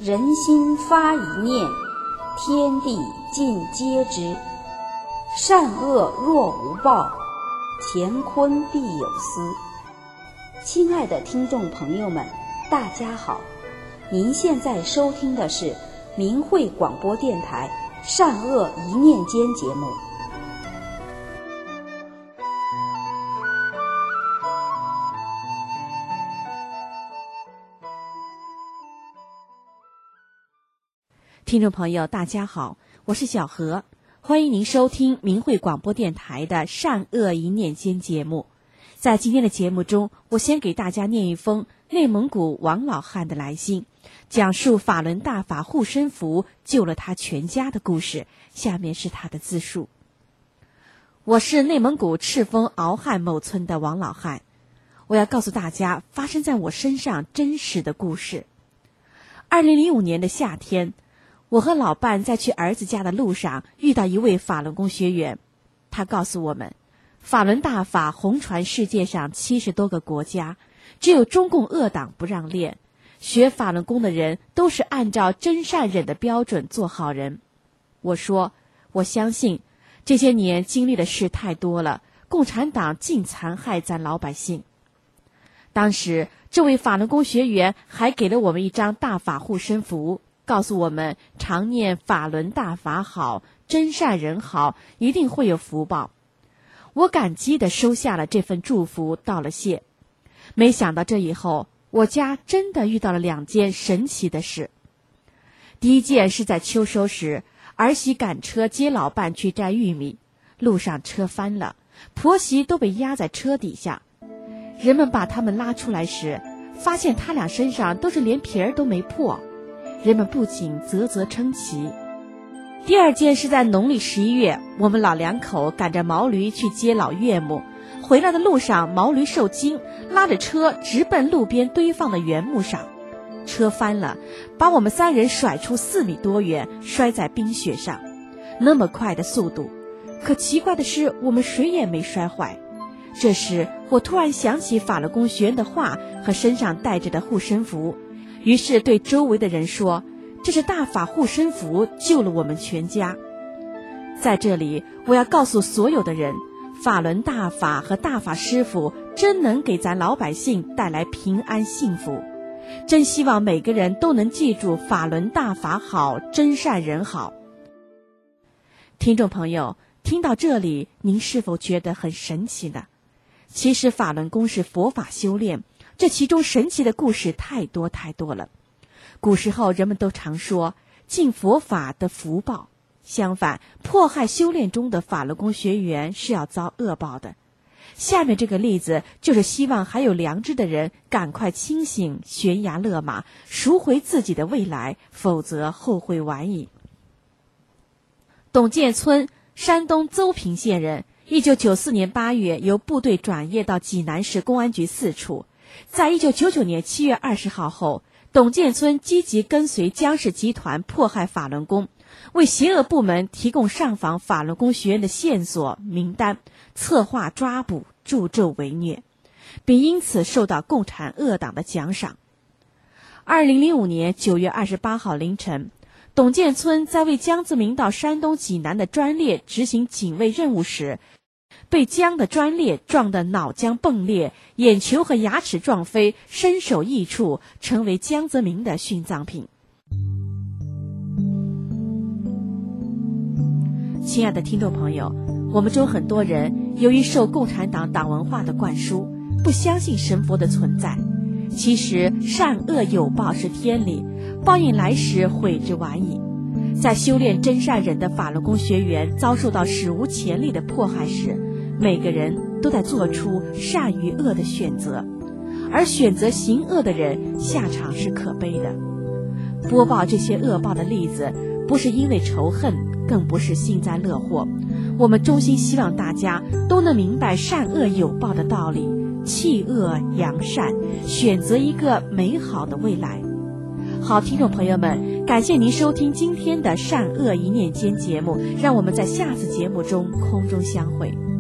人心发一念，天地尽皆知。善恶若无报，乾坤必有私。亲爱的听众朋友们，大家好，您现在收听的是明慧广播电台善恶一念间节目。 听众朋友大家好，我是小何，欢迎您收听明慧广播电台的善恶一念间节目。在今天的节目中，我先给大家念一封内蒙古王老汉的来信，讲述法轮大法护身符救了他全家的故事。下面是他的自述。我是内蒙古赤峰敖汉某村的王老汉，我要告诉大家发生在我身上真实的故事。2005年的夏天，我和老伴在去儿子家的路上遇到一位法轮功学员，他告诉我们，法轮大法红传世界上70多个国家，只有中共恶党不让练，学法轮功的人都是按照真善忍的标准做好人。我说，我相信这些年经历的事太多了，共产党尽残害咱老百姓。当时这位法轮功学员还给了我们一张大法护身符，告诉我们常念法轮大法好，真善人好，一定会有福报。我感激地收下了这份祝福，道了谢。没想到这以后，我家真的遇到了2件神奇的事。第一件是在秋收时，儿媳赶车接老伴去摘玉米，路上车翻了，婆媳都被压在车底下。人们把他们拉出来时，发现他俩身上都是连皮儿都没破，人们不仅啧啧称奇。第二件是在农历11月，我们老2口赶着毛驴去接老岳母，回来的路上毛驴受惊，拉着车直奔路边堆放的原木上，车翻了，把我们3人甩出4米多远，摔在冰雪上。那么快的速度，可奇怪的是我们谁也没摔坏。这时我突然想起法轮功学员的话和身上带着的护身符，于是对周围的人说，这是大法护身符救了我们全家。在这里我要告诉所有的人，法轮大法和大法师父真能给咱老百姓带来平安幸福。真希望每个人都能记住法轮大法好，真善人好。听众朋友，听到这里，您是否觉得很神奇呢？其实法轮功是佛法修炼，这其中神奇的故事太多太多了。古时候人们都常说敬佛法得福报，相反，迫害修炼中的法轮功学员是要遭恶报的。下面这个例子就是希望还有良知的人赶快清醒，悬崖勒马，赎回自己的未来，否则后会晚矣。董建村，山东邹平县人，1994年8月由部队转业到济南市公安局4处。在1999年7月20号后，董建村积极跟随江氏集团迫害法轮功，为邪恶部门提供上访法轮功学员的线索名单，策划抓捕，助纣为虐，并因此受到共产恶党的奖赏。2005年9月28号凌晨，董建村在为江泽民到山东济南的专列执行警卫任务时，被江的专列撞得脑浆迸裂，眼球和牙齿撞飞，身首异处，成为江泽民的殉葬品。亲爱的听众朋友，我们中很多人由于受共产党党文化的灌输，不相信神佛的存在。其实善恶有报是天理，报应来时悔之晚矣。在修炼真善忍的法轮功学员遭受到史无前例的迫害时，每个人都在做出善与恶的选择，而选择行恶的人下场是可悲的。播报这些恶报的例子，不是因为仇恨，更不是幸灾乐祸，我们衷心希望大家都能明白善恶有报的道理，弃恶扬善，选择一个美好的未来。好，听众朋友们，感谢您收听今天的善恶一念间节目，让我们在下次节目中空中相会。